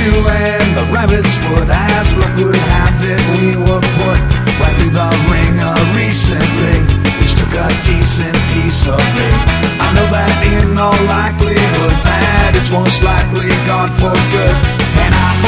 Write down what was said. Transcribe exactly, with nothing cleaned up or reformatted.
you and the rabbit's foot. As luck would have it, we were put right through the ringer recently, which took a decent piece of me. I know that in all likelihood that it's most likely gone for good, and I